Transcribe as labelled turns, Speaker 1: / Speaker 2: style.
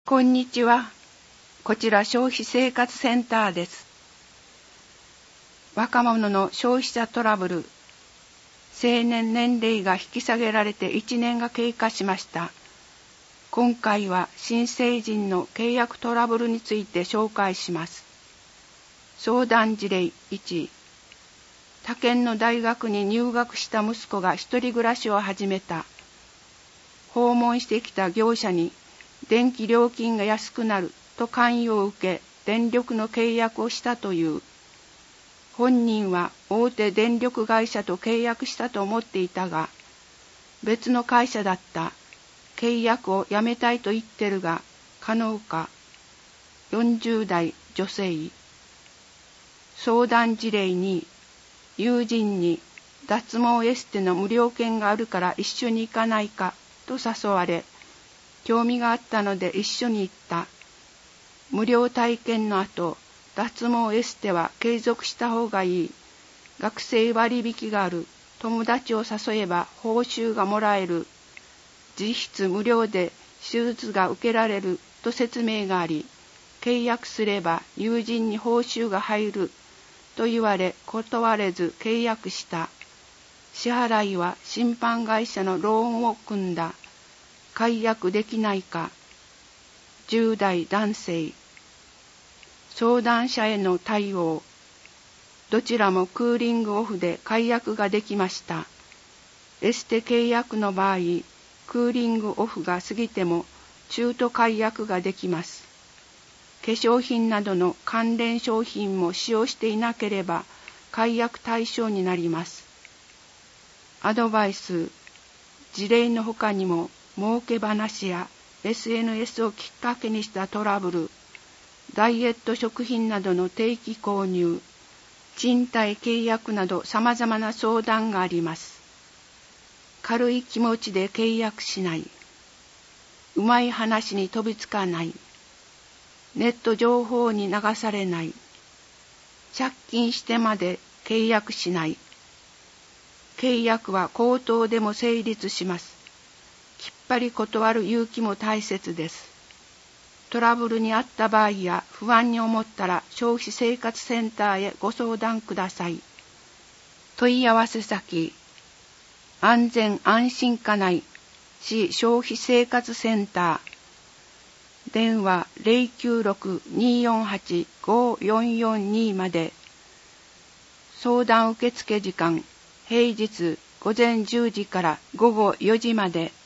Speaker 1: こんにちは。こちら消費生活センターです。若者の消費者トラブル、成年年齢が引き下げられて1年が経過しました。今回は新成人の契約トラブルについて紹介します。相談事例1、他県の大学に入学した息子が一人暮らしを始めた。訪問してきた業者に電気料金が安くなると勧誘を受け、電力の契約をしたという。本人は大手電力会社と契約したと思っていたが、別の会社だった。契約をやめたいと言ってるが、可能か。40代女性。相談事例に、友人に脱毛エステの無料券があるから一緒に行かないかと誘われ、興味があったので一緒に行った。無料体験の後、脱毛エステは継続した方がいい。学生割引がある。友達を誘えば報酬がもらえる。実質無料で手術が受けられると説明があり、契約すれば友人に報酬が入ると言われ断れず契約した。支払いは審判会社のローンを組んだ。解約できないか。10代男性。相談者への対応。どちらもクーリングオフで解約ができました。エステ契約の場合、クーリングオフが過ぎても中途解約ができます。化粧品などの関連商品も使用していなければ解約対象になります。アドバイス。事例の他にも儲け話や SNS をきっかけにしたトラブル、ダイエット食品などの定期購入、賃貸契約など様々な相談があります。軽い気持ちで契約しない。うまい話に飛びつかない。ネット情報に流されない。借金してまで契約しない。契約は口頭でも成立します。きっぱり断る勇気も大切です。トラブルにあった場合や不安に思ったら消費生活センターへご相談ください。問い合わせ先、安全安心課内市消費生活センター、電話 096-248-5442 まで。相談受付時間、平日午前10時から午後4時まで。